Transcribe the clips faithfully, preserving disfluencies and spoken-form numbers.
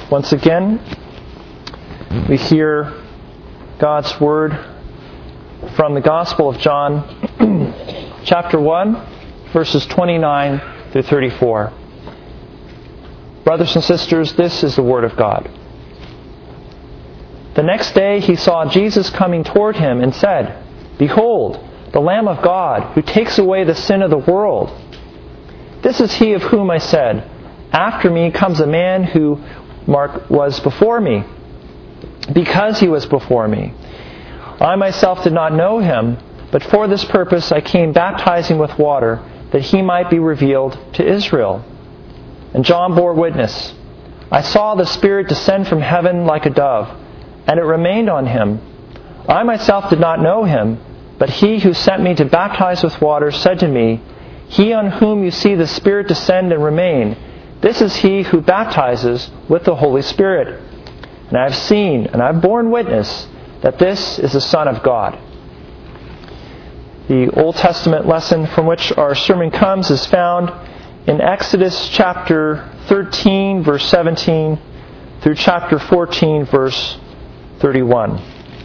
Once again, we hear God's Word from the Gospel of John, chapter one, verses twenty-nine through thirty-four. Brothers and sisters, this is the Word of God. The next day he saw Jesus coming toward him and said, "Behold, the Lamb of God, who takes away the sin of the world. This is he of whom I said, after me comes a man who Mark was before me, because he was before me. I myself did not know him, but for this purpose I came baptizing with water, that he might be revealed to Israel." And John bore witness, "I saw the Spirit descend from heaven like a dove, and it remained on him. I myself did not know him, but he who sent me to baptize with water said to me, 'He on whom you see the Spirit descend and remain, this is he who baptizes with the Holy Spirit.' And I have seen and I have borne witness that this is the Son of God." The Old Testament lesson from which our sermon comes is found in Exodus chapter thirteen, verse seventeen, through chapter fourteen, verse thirty-one.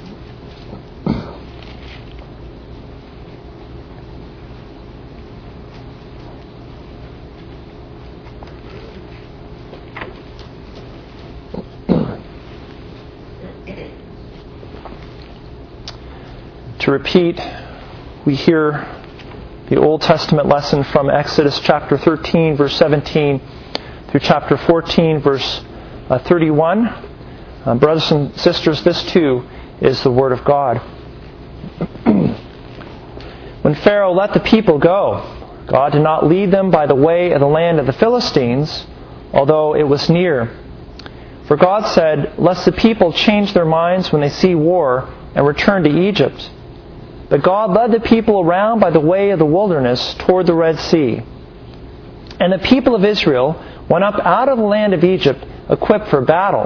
To repeat, we hear the Old Testament lesson from Exodus chapter thirteen, verse seventeen, through chapter fourteen, verse uh, thirty-one. Uh, brothers and sisters, this too is the Word of God. When Pharaoh let the people go, God did not lead them by the way of the land of the Philistines, although it was near. For God said, "Lest the people change their minds when they see war and return to Egypt." But God led the people around by the way of the wilderness toward the Red Sea. And the people of Israel went up out of the land of Egypt equipped for battle.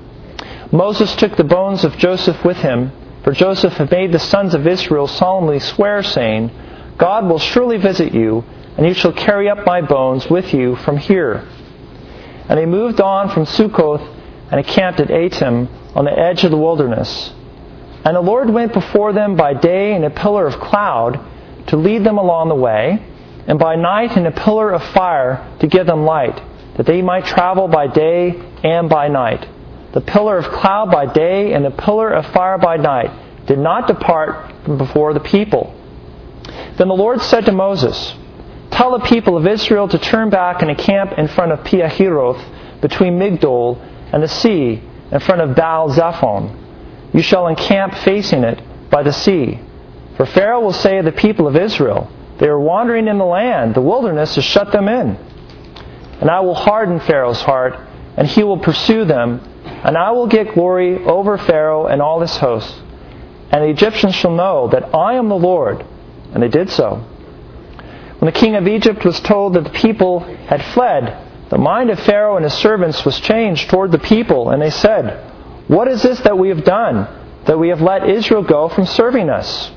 Moses took the bones of Joseph with him, for Joseph had made the sons of Israel solemnly swear, saying, "God will surely visit you, and you shall carry up my bones with you from here." And they moved on from Sukkoth and encamped at Etam on the edge of the wilderness. And the Lord went before them by day in a pillar of cloud to lead them along the way, and by night in a pillar of fire to give them light, that they might travel by day and by night. The pillar of cloud by day and the pillar of fire by night did not depart from before the people. Then the Lord said to Moses, "Tell the people of Israel to turn back and encamp in front of Pi-hahiroth, between Migdol and the sea, in front of Baal-zephon. You shall encamp facing it by the sea. For Pharaoh will say of the people of Israel, 'They are wandering in the land, the wilderness has shut them in.' And I will harden Pharaoh's heart, and he will pursue them, and I will get glory over Pharaoh and all his hosts. And the Egyptians shall know that I am the Lord." And they did so. When the king of Egypt was told that the people had fled, the mind of Pharaoh and his servants was changed toward the people, and they said, "What is this that we have done, that we have let Israel go from serving us?"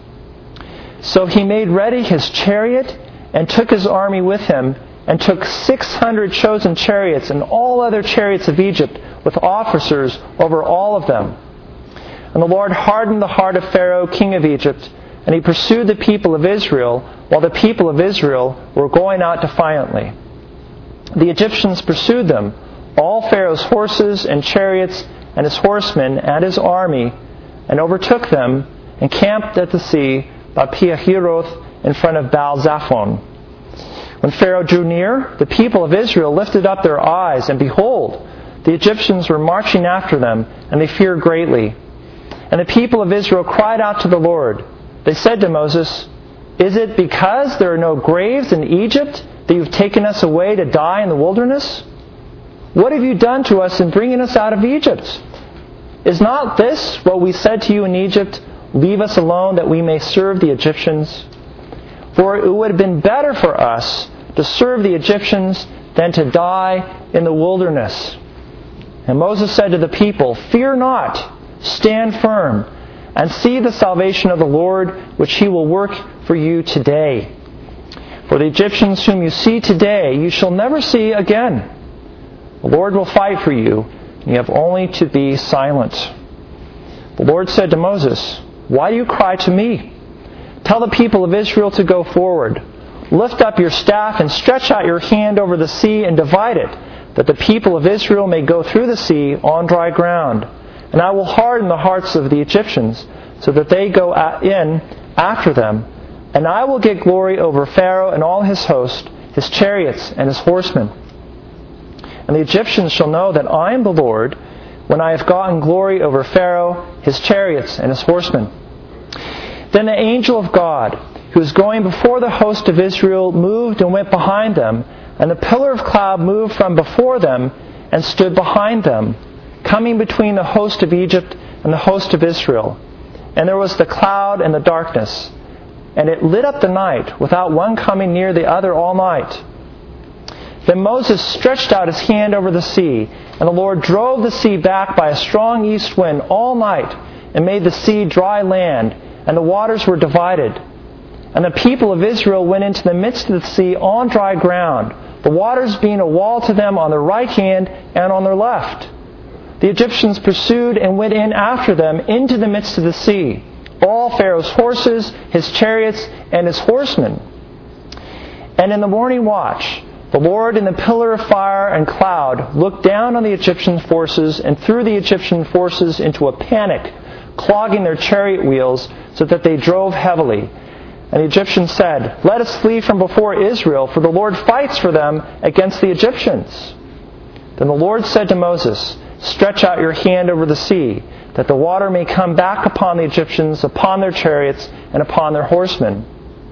So he made ready his chariot and took his army with him, and took six hundred chosen chariots and all other chariots of Egypt, with officers over all of them. And the Lord hardened the heart of Pharaoh, king of Egypt, and he pursued the people of Israel, while the people of Israel were going out defiantly. The Egyptians pursued them, all Pharaoh's horses and chariots, and his horsemen and his army, and overtook them, and camped at the sea by Pi-hahiroth in front of Baal-zephon. When Pharaoh drew near, the people of Israel lifted up their eyes, and behold, the Egyptians were marching after them, and they feared greatly. And the people of Israel cried out to the Lord. They said to Moses, "Is it because there are no graves in Egypt that you've taken us away to die in the wilderness? What have you done to us in bringing us out of Egypt? Is not this what we said to you in Egypt, 'Leave us alone that we may serve the Egyptians'? For it would have been better for us to serve the Egyptians than to die in the wilderness." And Moses said to the people, "Fear not, stand firm, and see the salvation of the Lord, which he will work for you today. For the Egyptians whom you see today, you shall never see again. The Lord will fight for you, You have only to be silent." The Lord said to Moses, "Why do you cry to me? Tell the people of Israel to go forward. Lift up your staff and stretch out your hand over the sea and divide it, that the people of Israel may go through the sea on dry ground. And I will harden the hearts of the Egyptians, so that they go in after them. And I will get glory over Pharaoh and all his host, his chariots and his horsemen. And the Egyptians shall know that I am the Lord, when I have gotten glory over Pharaoh, his chariots and his horsemen." Then the angel of God, who was going before the host of Israel, moved and went behind them, and the pillar of cloud moved from before them and stood behind them, coming between the host of Egypt and the host of Israel. And there was the cloud and the darkness, and it lit up the night, without one coming near the other all night. Then Moses stretched out his hand over the sea, and the Lord drove the sea back by a strong east wind all night, and made the sea dry land, and the waters were divided. And the people of Israel went into the midst of the sea on dry ground, the waters being a wall to them on their right hand and on their left. The Egyptians pursued and went in after them into the midst of the sea, all Pharaoh's horses, his chariots, and his horsemen. And in the morning watch, the Lord in the pillar of fire and cloud looked down on the Egyptian forces and threw the Egyptian forces into a panic, clogging their chariot wheels so that they drove heavily. And the Egyptians said, "Let us flee from before Israel, for the Lord fights for them against the Egyptians." Then the Lord said to Moses, "Stretch out your hand over the sea, that the water may come back upon the Egyptians, upon their chariots, and upon their horsemen."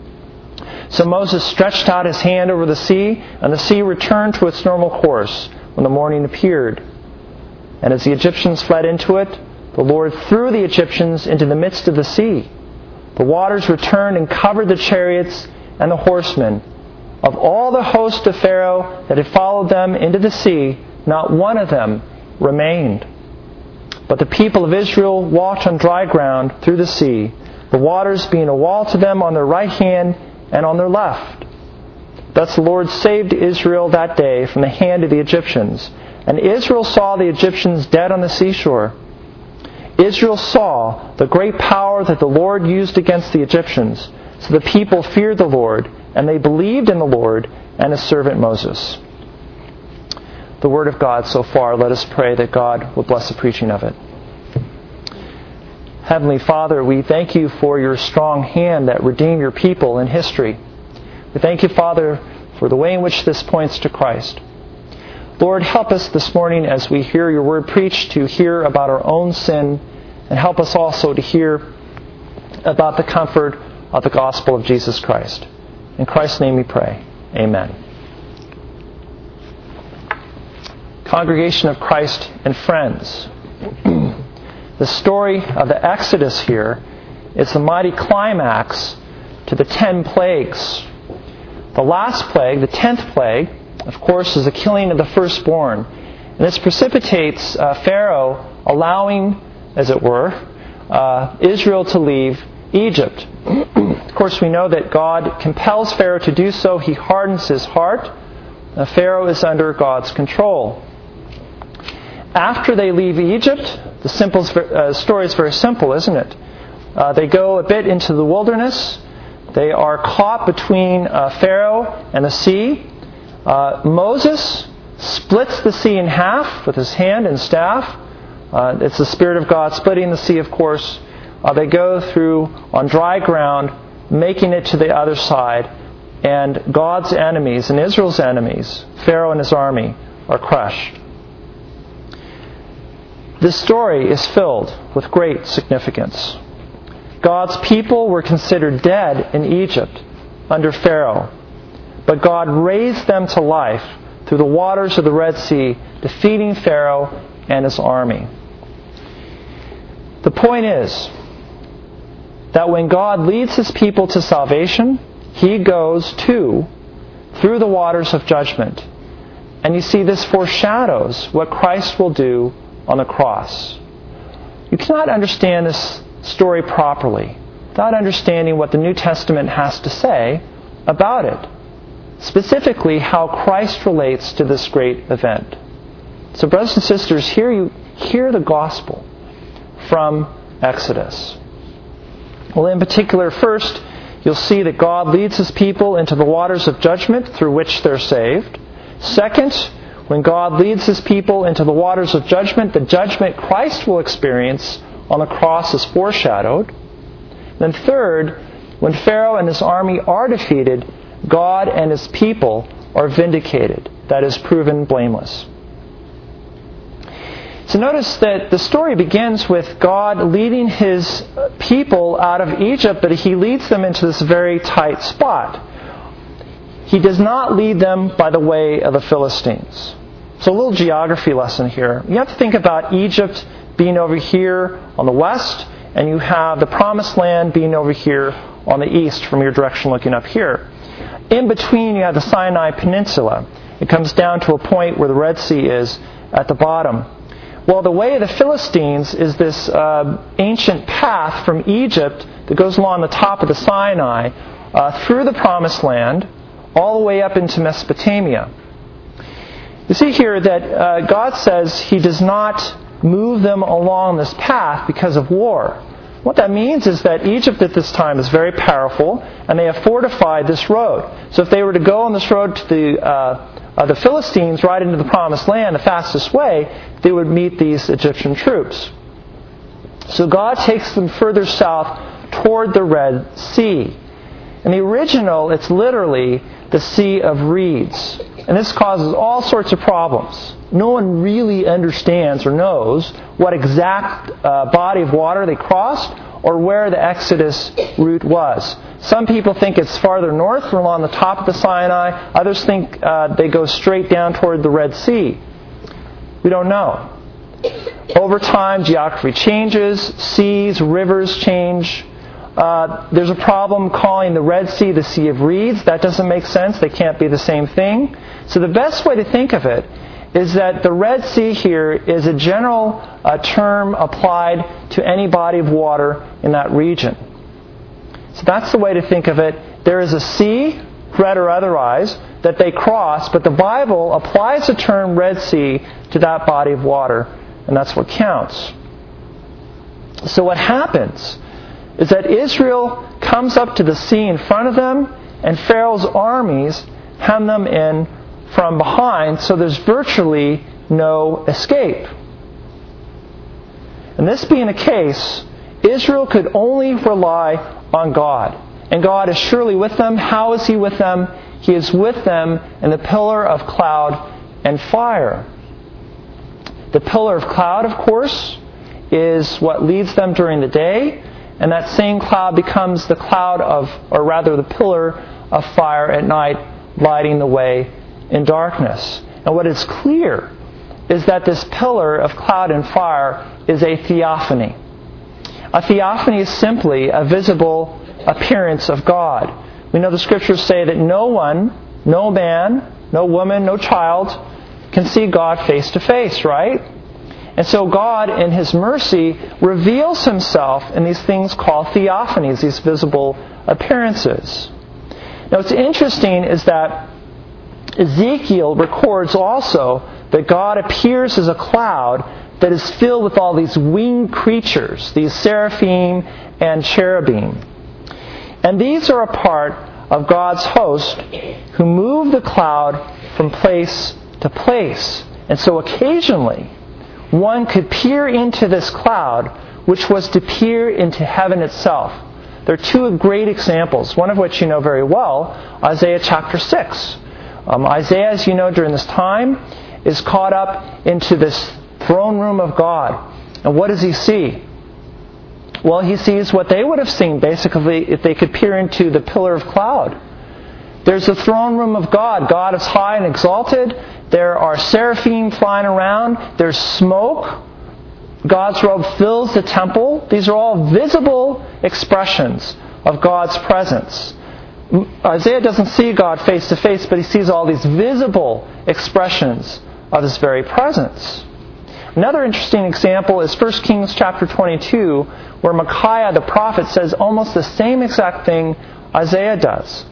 So Moses stretched out his hand over the sea, and the sea returned to its normal course when the morning appeared. And as the Egyptians fled into it, the Lord threw the Egyptians into the midst of the sea. The waters returned and covered the chariots and the horsemen. Of all the host of Pharaoh that had followed them into the sea, not one of them remained. But the people of Israel walked on dry ground through the sea, the waters being a wall to them on their right hand and on their left. Thus the Lord saved Israel that day from the hand of the Egyptians. And Israel saw the Egyptians dead on the seashore. Israel saw the great power that the Lord used against the Egyptians. So the people feared the Lord, and they believed in the Lord and his servant Moses. The word of God so far. Let us pray that God will bless the preaching of it. Heavenly Father, we thank you for your strong hand that redeemed your people in history. We thank you, Father, for the way in which this points to Christ. Lord, help us this morning as we hear your word preached to hear about our own sin, and help us also to hear about the comfort of the gospel of Jesus Christ. In Christ's name we pray. Amen. Congregation of Christ and friends, the story of the Exodus here is the mighty climax to the ten plagues. The last plague, the tenth plague, of course, is the killing of the firstborn. And this precipitates uh, Pharaoh allowing, as it were, uh, Israel to leave Egypt. Of course, we know that God compels Pharaoh to do so. He hardens his heart. Uh, Pharaoh is under God's control. After they leave Egypt, the simple uh, story is very simple, isn't it? Uh, they go a bit into the wilderness. They are caught between uh, Pharaoh and the sea. Uh, Moses splits the sea in half with his hand and staff. Uh, it's the Spirit of God splitting the sea, of course. Uh, they go through on dry ground, making it to the other side. And God's enemies and Israel's enemies, Pharaoh and his army, are crushed. This story is filled with great significance. God's people were considered dead in Egypt under Pharaoh, but God raised them to life through the waters of the Red Sea, defeating Pharaoh and his army. The point is that when God leads his people to salvation, he goes too through the waters of judgment. And you see, this foreshadows what Christ will do on the cross. You cannot understand this story properly without understanding what the New Testament has to say about it. Specifically, how Christ relates to this great event. So brothers and sisters, here you hear the gospel from Exodus. Well, in particular, first, you'll see that God leads His people into the waters of judgment through which they're saved. Second, when God leads His people into the waters of judgment, the judgment Christ will experience on the cross is foreshadowed. Then third, when Pharaoh and his army are defeated, God and His people are vindicated. That is, proven blameless. So notice that the story begins with God leading His people out of Egypt, but He leads them into this very tight spot. He does not lead them by the way of the Philistines. So a little geography lesson here. You have to think about Egypt being over here on the west, and you have the Promised Land being over here on the east from your direction looking up here. In between, you have the Sinai Peninsula. It comes down to a point where the Red Sea is at the bottom. Well, the way of the Philistines is this uh, ancient path from Egypt that goes along the top of the Sinai uh, through the Promised Land all the way up into Mesopotamia. You see here that uh, God says He does not move them along this path because of war. What that means is that Egypt at this time is very powerful, and they have fortified this road. So if they were to go on this road to the uh, uh, the Philistines right into the Promised Land, the fastest way, they would meet these Egyptian troops. So God takes them further south toward the Red Sea. In the original, it's literally the Sea of Reeds. And this causes all sorts of problems. No one really understands or knows what exact uh, body of water they crossed or where the Exodus route was. Some people think it's farther north along the top of the Sinai. Others think uh, they go straight down toward the Red Sea. We don't know. Over time, geography changes, seas, rivers change. Uh, there's a problem calling the Red Sea the Sea of Reeds. That doesn't make sense. They can't be the same thing. So the best way to think of it is that the Red Sea here is a general uh, term applied to any body of water in that region. So that's the way to think of it. There is a sea, red or otherwise, that they cross, but the Bible applies the term Red Sea to that body of water, and that's what counts. So what happens is that Israel comes up to the sea in front of them, and Pharaoh's armies hem them in from behind, so there's virtually no escape. And this being the case, Israel could only rely on God. And God is surely with them. How is He with them? He is with them in the pillar of cloud and fire. The pillar of cloud, of course, is what leads them during the day, and that same cloud becomes the cloud of, or rather the pillar of fire at night, lighting the way in darkness. And what is clear is that this pillar of cloud and fire is a theophany. A theophany is simply a visible appearance of God. We know the Scriptures say that no one, no man, no woman, no child can see God face to face, right? And so God, in His mercy, reveals Himself in these things called theophanies, these visible appearances. Now what's interesting is that Ezekiel records also that God appears as a cloud that is filled with all these winged creatures, these seraphim and cherubim. And these are a part of God's host who move the cloud from place to place. And so occasionally, one could peer into this cloud, which was to peer into heaven itself. There are two great examples, one of which you know very well, Isaiah chapter six. Um, Isaiah, as you know, during this time, is caught up into this throne room of God. And what does he see? Well, he sees what they would have seen, basically, if they could peer into the pillar of cloud. There's the throne room of God. God is high and exalted. There are seraphim flying around. There's smoke. God's robe fills the temple. These are all visible expressions of God's presence. Isaiah doesn't see God face to face, but he sees all these visible expressions of His very presence. Another interesting example is First Kings chapter twenty-two, where Micaiah the prophet says almost the same exact thing Isaiah does.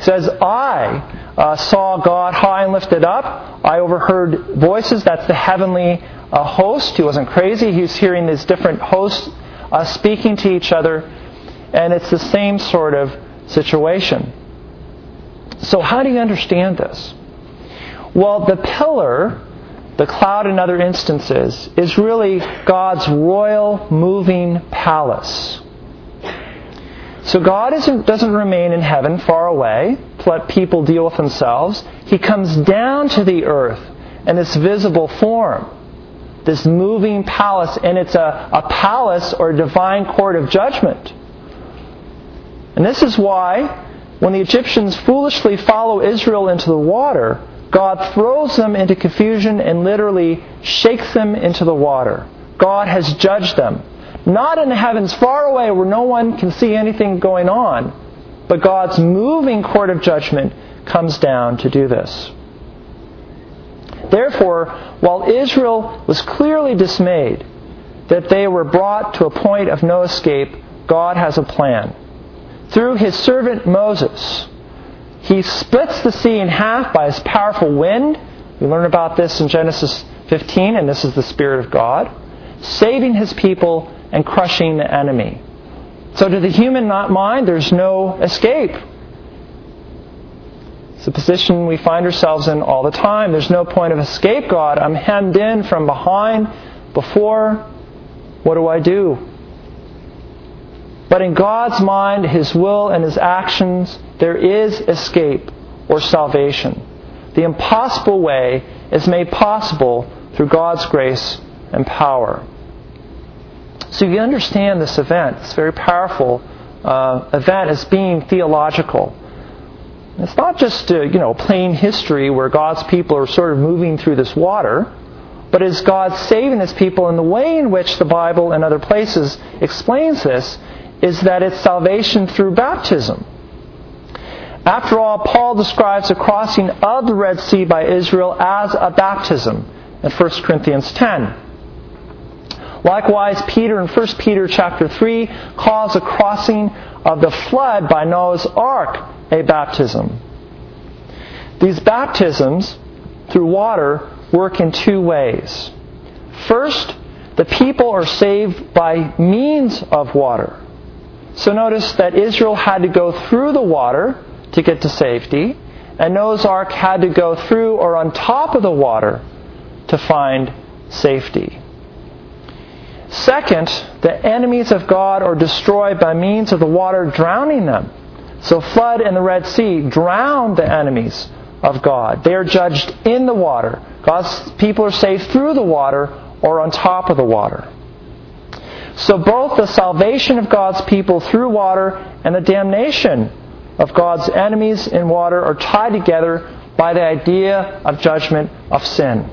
He says, I uh, saw God high and lifted up. I overheard voices. That's the heavenly uh, host. He wasn't crazy. He was hearing these different hosts uh, speaking to each other. And it's the same sort of situation. So how do you understand this? Well, the pillar, the cloud in other instances, is really God's royal moving palace. So God isn't, doesn't remain in heaven far away to let people deal with themselves. He comes down to the earth in this visible form, this moving palace, and it's a, a palace or a divine court of judgment. And this is why when the Egyptians foolishly follow Israel into the water, God throws them into confusion and literally shakes them into the water. God has judged them. Not in the heavens far away where no one can see anything going on, but God's moving court of judgment comes down to do this. Therefore, while Israel was clearly dismayed that they were brought to a point of no escape, God has a plan. Through His servant Moses, He splits the sea in half by His powerful wind. We learn about this in Genesis fifteen, and this is the Spirit of God, saving His people and crushing the enemy. So to the human mind, there's no escape. It's a position we find ourselves in all the time. There's no point of escape, God. I'm hemmed in from behind, before. What do I do? But in God's mind, His will and His actions, there is escape or salvation. The impossible way is made possible through God's grace and power. So you understand this event, this very powerful uh, event, as being theological. It's not just uh, you know plain history where God's people are sort of moving through this water, but it's God saving His people. And the way in which the Bible and other places explains this is that it's salvation through baptism. After all, Paul describes the crossing of the Red Sea by Israel as a baptism in First Corinthians ten. Likewise, Peter in First Peter chapter three calls the crossing of the flood by Noah's ark a baptism. These baptisms through water work in two ways. First, the people are saved by means of water. So notice that Israel had to go through the water to get to safety, and Noah's ark had to go through or on top of the water to find safety. Second, the enemies of God are destroyed by means of the water drowning them. So flood and the Red Sea drowned the enemies of God. They are judged in the water. God's people are saved through the water or on top of the water. So both the salvation of God's people through water and the damnation of God's enemies in water are tied together by the idea of judgment of sin.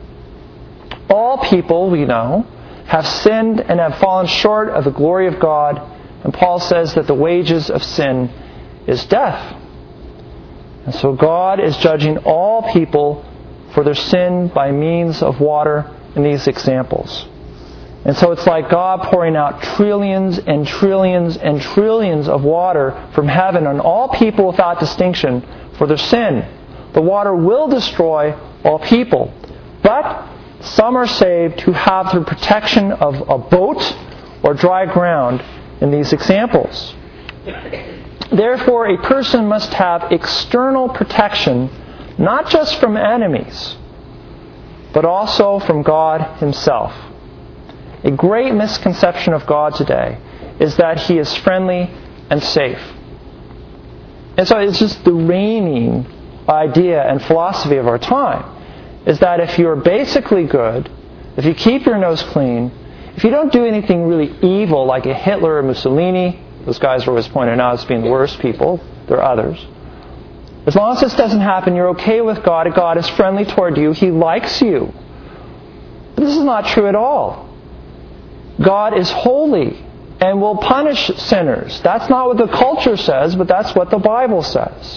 All people, we know, have sinned and have fallen short of the glory of God, and Paul says that the wages of sin is death. And so God is judging all people for their sin by means of water in these examples. And so it's like God pouring out trillions and trillions and trillions of water from heaven on all people without distinction for their sin. The water will destroy all people. But some are saved who have the protection of a boat or dry ground in these examples. Therefore, a person must have external protection, not just from enemies, but also from God Himself. A great misconception of God today is that He is friendly and safe. And so it's just the reigning idea and philosophy of our time, is that if you're basically good, if you keep your nose clean, if you don't do anything really evil like a Hitler or Mussolini, those guys are always pointed out as being the worst people, there are others. As long as this doesn't happen, you're okay with God. God is friendly toward you. He likes you. But this is not true at all. God is holy and will punish sinners. That's not what the culture says, but that's what the Bible says.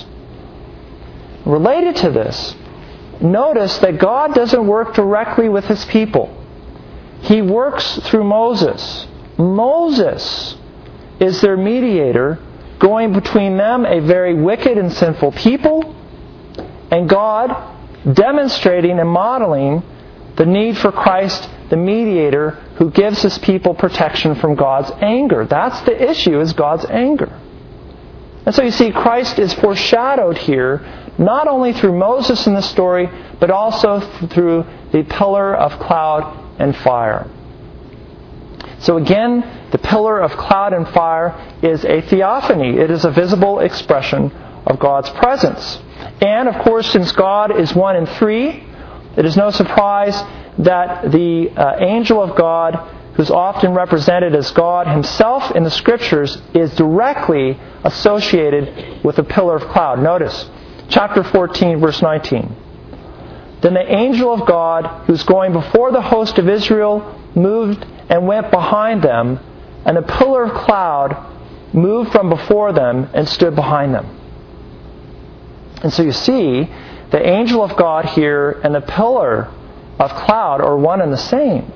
Related to this, notice that God doesn't work directly with His people. He works through Moses. Moses is their mediator going between them, a very wicked and sinful people, and God demonstrating and modeling the need for Christ, the mediator, who gives his people protection from God's anger. That's the issue, is God's anger. And so you see, Christ is foreshadowed here, not only through Moses in the story, but also through the pillar of cloud and fire. So again, the pillar of cloud and fire is a theophany. It is a visible expression of God's presence. And, of course, since God is one and three, it is no surprise that the uh, angel of God, who's often represented as God himself in the Scriptures, is directly associated with the pillar of cloud. Notice, chapter fourteen, verse nineteen. Then the angel of God, who's going before the host of Israel, moved and went behind them, and a pillar of cloud moved from before them and stood behind them. And so you see, the angel of God here and the pillar of cloud are one and the same.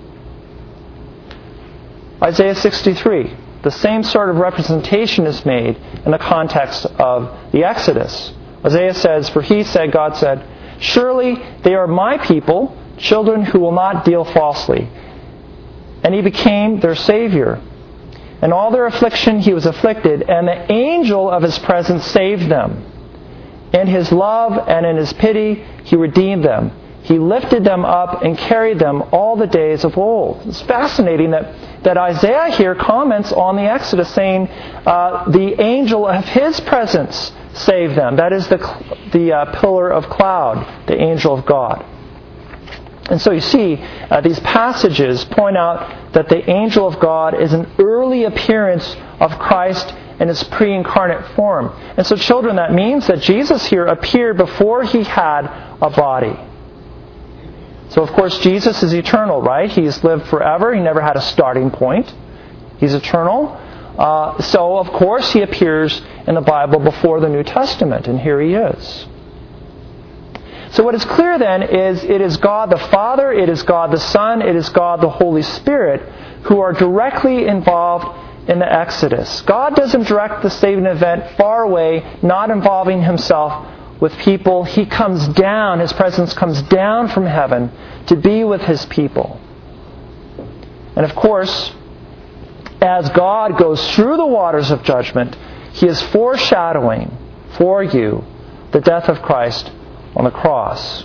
Isaiah sixty-three, the same sort of representation is made in the context of the Exodus. Isaiah says, "For he said," God said, "surely they are my people, children who will not deal falsely." And he became their Savior. In all their affliction he was afflicted, and the angel of his presence saved them. In his love and in his pity he redeemed them. He lifted them up and carried them all the days of old. It's fascinating that, that Isaiah here comments on the Exodus, saying uh, the angel of his presence saved them. That is the, the uh, pillar of cloud, the angel of God. And so you see, uh, these passages point out that the angel of God is an early appearance of Christ in his pre-incarnate form. And so children, that means that Jesus here appeared before he had a body. So of course Jesus is eternal, right? He's lived forever. He never had a starting point. He's eternal. Uh, so of course he appears in the Bible before the New Testament, and here he is. So what is clear then is it is God the Father, it is God the Son, it is God the Holy Spirit who are directly involved in the Exodus. God doesn't direct the saving event far away, not involving himself with people. He comes down, his presence comes down from heaven to be with his people. And of course, as God goes through the waters of judgment, he is foreshadowing for you the death of Christ on the cross.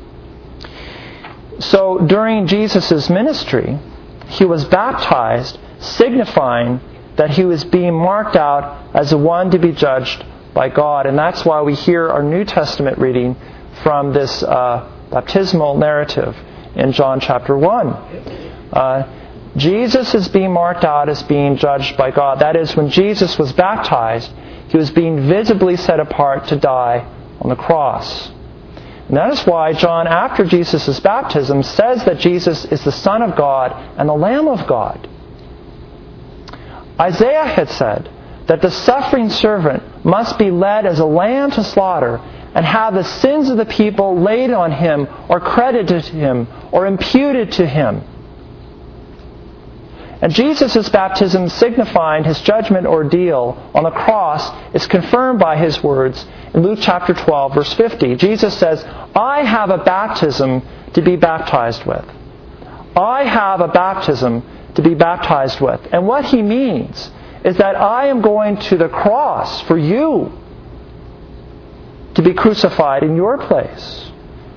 So during Jesus' ministry, he was baptized, signifying that he was being marked out as the one to be judged by God. And that's why we hear our New Testament reading from this uh, baptismal narrative in John chapter one. Uh, Jesus is being marked out as being judged by God. That is, when Jesus was baptized, he was being visibly set apart to die on the cross. And that is why John, after Jesus' baptism, says that Jesus is the Son of God and the Lamb of God. Isaiah had said that the suffering servant must be led as a lamb to slaughter and have the sins of the people laid on him or credited to him or imputed to him. And Jesus' baptism, signifying his judgment ordeal on the cross, is confirmed by his words in Luke chapter twelve, verse fifty. Jesus says, "I have a baptism to be baptized with." I have a baptism to be baptized with. And what he means is that I am going to the cross for you to be crucified in your place.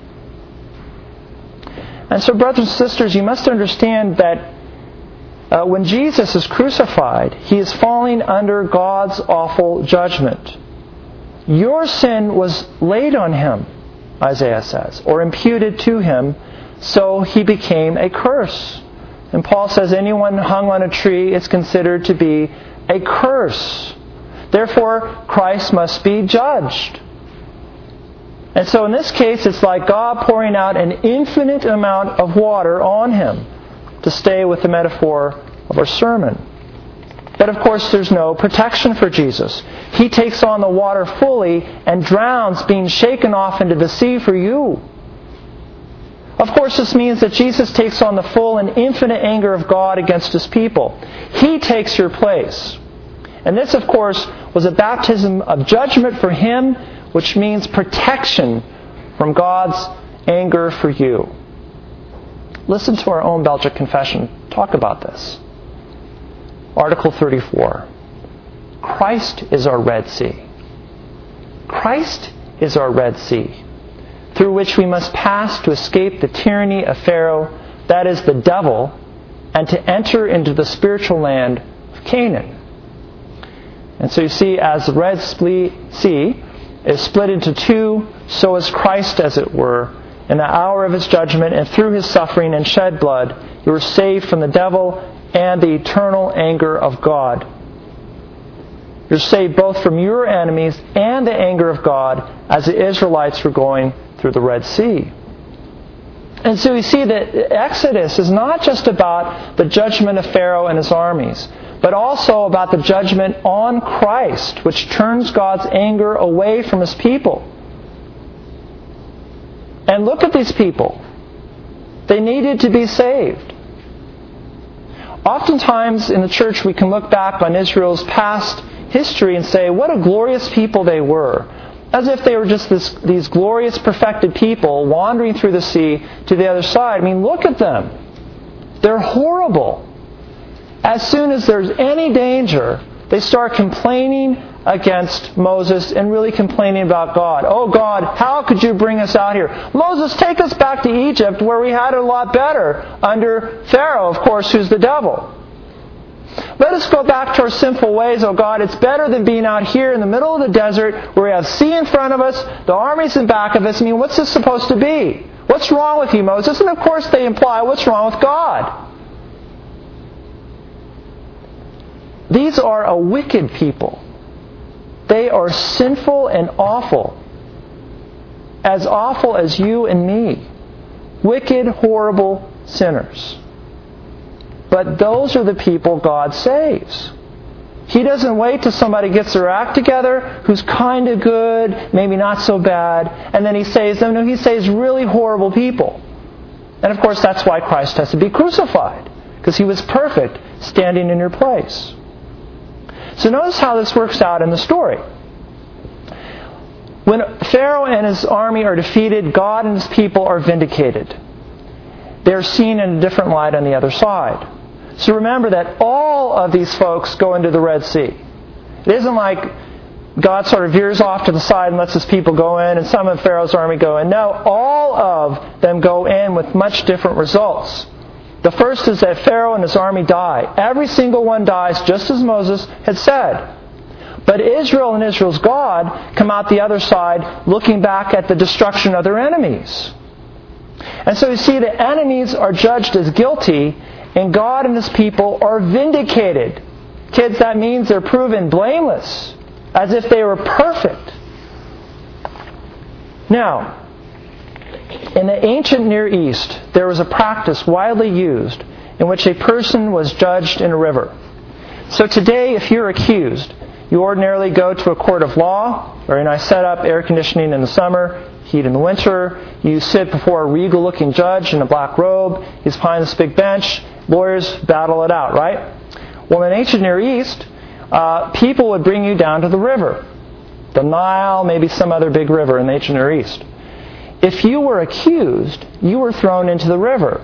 And so, brothers and sisters, you must understand that Uh, when Jesus is crucified, he is falling under God's awful judgment. Your sin was laid on him, Isaiah says, or imputed to him, so he became a curse. And Paul says anyone hung on a tree is considered to be a curse. Therefore, Christ must be judged. And so in this case, it's like God pouring out an infinite amount of water on him, to stay with the metaphor of our sermon. But of course there's no protection for Jesus. He takes on the water fully and drowns, being shaken off into the sea for you. Of course this means that Jesus takes on the full and infinite anger of God against his people. He takes your place. And this, of course, was a baptism of judgment for him, which means protection from God's anger for you. Listen to our own Belgic Confession talk about this. Article thirty-four. Christ is our Red Sea. Christ is our Red Sea, through which we must pass to escape the tyranny of Pharaoh, that is, the devil, and to enter into the spiritual land of Canaan. And so you see, as the Red Sea is split into two, so is Christ, as it were, in the hour of his judgment, and through his suffering and shed blood, you are saved from the devil and the eternal anger of God. You're saved both from your enemies and the anger of God, as the Israelites were going through the Red Sea. And so you see that Exodus is not just about the judgment of Pharaoh and his armies, but also about the judgment on Christ, which turns God's anger away from his people. And look at these people. They needed to be saved. Oftentimes in the church we can look back on Israel's past history and say, what a glorious people they were. As if they were just this, these glorious, perfected people wandering through the sea to the other side. I mean, look at them. They're horrible. As soon as there's any danger, they start complaining against Moses and really complaining about God. Oh God, how could you bring us out here? Moses, take us back to Egypt where we had it a lot better under Pharaoh, of course, who's the devil. Let us go back to our sinful ways, oh God. It's better than being out here in the middle of the desert where we have sea in front of us, the armies in back of us. I mean, what's this supposed to be? What's wrong with you, Moses? And of course they imply, what's wrong with God? These are a wicked people. They are sinful and awful. As awful as you and me. Wicked, horrible sinners. But those are the people God saves. He doesn't wait till somebody gets their act together, who's kind of good, maybe not so bad, and then He saves them. No, He saves really horrible people. And of course that's why Christ has to be crucified, because He was perfect, standing in your place. So notice how this works out in the story. When Pharaoh and his army are defeated, God and His people are vindicated. They're seen in a different light on the other side. So remember that all of these folks go into the Red Sea. It isn't like God sort of veers off to the side and lets His people go in and some of Pharaoh's army go in. No, all of them go in with much different results. The first is that Pharaoh and his army die. Every single one dies, just as Moses had said. But Israel and Israel's God come out the other side looking back at the destruction of their enemies. And so you see, the enemies are judged as guilty, and God and His people are vindicated. Kids, that means they're proven blameless, as if they were perfect. Now, in the ancient Near East, there was a practice widely used in which a person was judged in a river. So today, if you're accused, you ordinarily go to a court of law, very nice setup, air conditioning in the summer, heat in the winter. You sit before a regal-looking judge in a black robe. He's behind this big bench. Lawyers battle it out, right? Well, in ancient Near East, uh, people would bring you down to the river. The Nile, maybe some other big river in the ancient Near East. If you were accused, you were thrown into the river.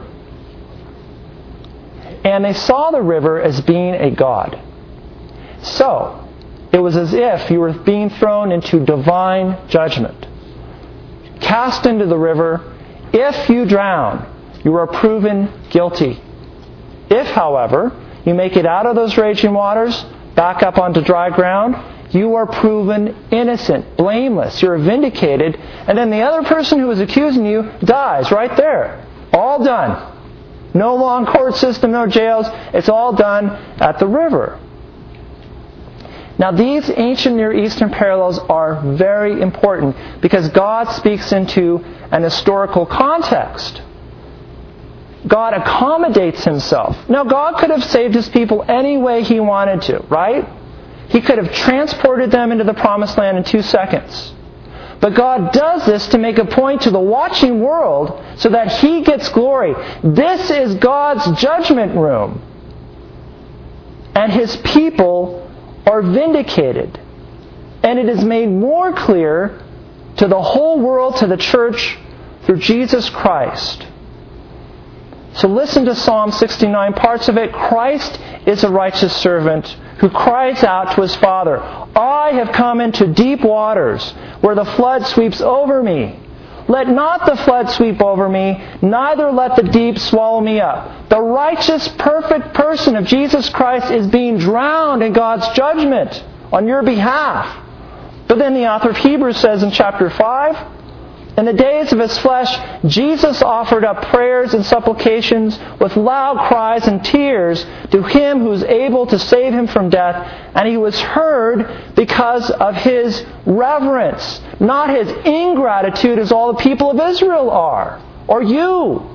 And they saw the river as being a god. So, it was as if you were being thrown into divine judgment. Cast into the river. If you drown, you are proven guilty. If, however, you make it out of those raging waters, back up onto dry ground, you are proven innocent, blameless. You're vindicated. And then the other person who was accusing you dies right there. All done. No long court system, no jails. It's all done at the river. Now, these ancient Near Eastern parallels are very important because God speaks into an historical context. God accommodates Himself. Now, God could have saved His people any way He wanted to, right? He could have transported them into the Promised Land in two seconds. But God does this to make a point to the watching world so that He gets glory. This is God's judgment room. And His people are vindicated. And it is made more clear to the whole world, to the church, through Jesus Christ. So listen to Psalm sixty-nine, parts of it. Christ is a righteous servant who cries out to his Father, I have come into deep waters where the flood sweeps over me. Let not the flood sweep over me, neither let the deep swallow me up. The righteous, perfect person of Jesus Christ is being drowned in God's judgment on your behalf. But then the author of Hebrews says in chapter five, in the days of his flesh, Jesus offered up prayers and supplications with loud cries and tears to him who is able to save him from death, and he was heard because of his reverence, not his ingratitude as all the people of Israel are, or you.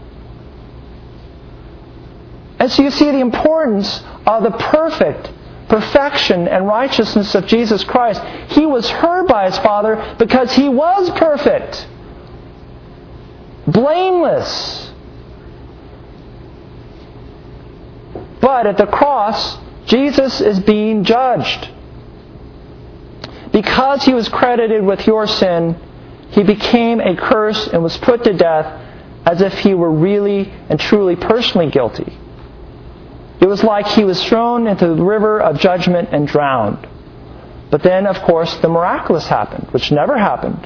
And so you see the importance of the perfect perfection and righteousness of Jesus Christ. He was heard by his Father because he was perfect. Blameless. But at the cross, Jesus is being judged. Because he was credited with your sin, he became a curse and was put to death as if he were really and truly personally guilty. It was like he was thrown into the river of judgment and drowned. But then, of course, the miraculous happened, which never happened.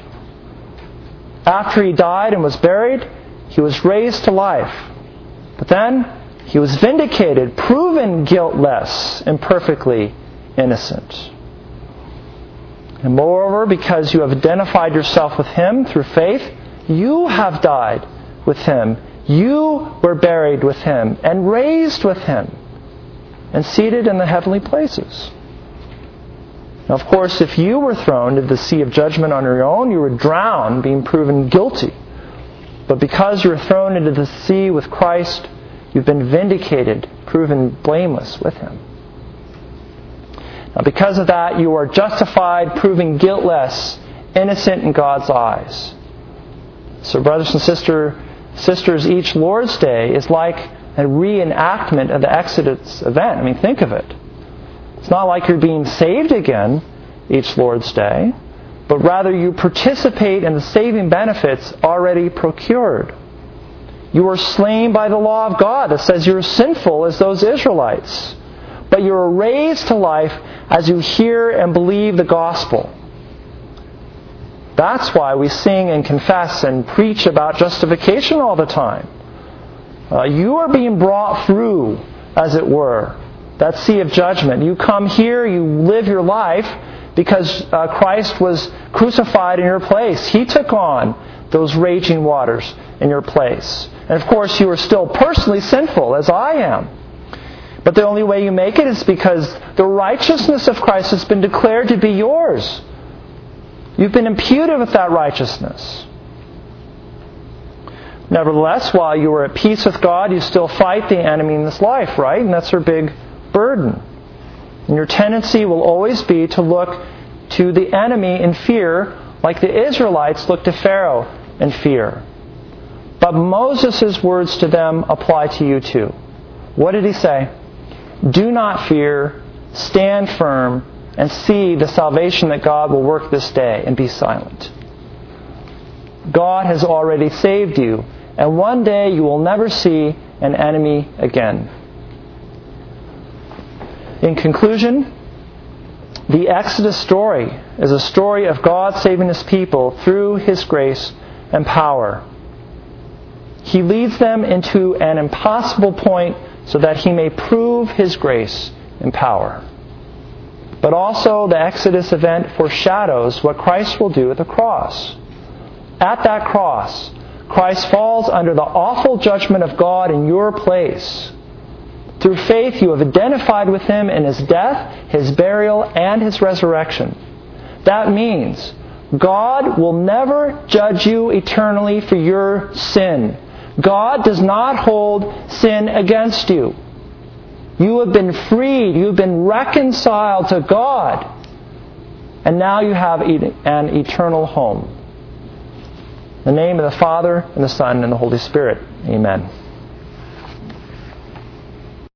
After he died and was buried, he was raised to life. But then, he was vindicated, proven guiltless and perfectly innocent. And moreover, because you have identified yourself with him through faith, you have died with him. You were buried with him and raised with him and seated in the heavenly places. Now, of course, if you were thrown into the sea of judgment on your own, you were drowned, being proven guilty. But because you were thrown into the sea with Christ, you've been vindicated, proven blameless with him. Now, because of that, you are justified, proven guiltless, innocent in God's eyes. So, brothers and sister, sisters, each Lord's Day is like a reenactment of the Exodus event. I mean, think of it. It's not like you're being saved again each Lord's Day, but rather you participate in the saving benefits already procured. You are slain by the law of God that says you're sinful as those Israelites, but you are raised to life as you hear and believe the gospel. That's why we sing and confess and preach about justification all the time. Uh, you are being brought through, as it were, that sea of judgment. You come here, you live your life because uh, Christ was crucified in your place. He took on those raging waters in your place. And of course, you are still personally sinful, as I am. But the only way you make it is because the righteousness of Christ has been declared to be yours. You've been imputed with that righteousness. Nevertheless, while you are at peace with God, you still fight the enemy in this life, right? And that's your big burden. And your tendency will always be to look to the enemy in fear, like the Israelites looked to Pharaoh in fear. But Moses' words to them apply to you too. What did he say? Do not fear, stand firm, and see the salvation that God will work this day, and be silent. God has already saved you, and one day you will never see an enemy again. In conclusion, the Exodus story is a story of God saving his people through his grace and power. He leads them into an impossible point so that he may prove his grace and power. But also the Exodus event foreshadows what Christ will do at the cross. At that cross, Christ falls under the awful judgment of God in your place. Through faith, you have identified with him in his death, his burial, and his resurrection. That means God will never judge you eternally for your sin. God does not hold sin against you. You have been freed. You have been reconciled to God. And now you have an eternal home. In the name of the Father, and the Son, and the Holy Spirit. Amen.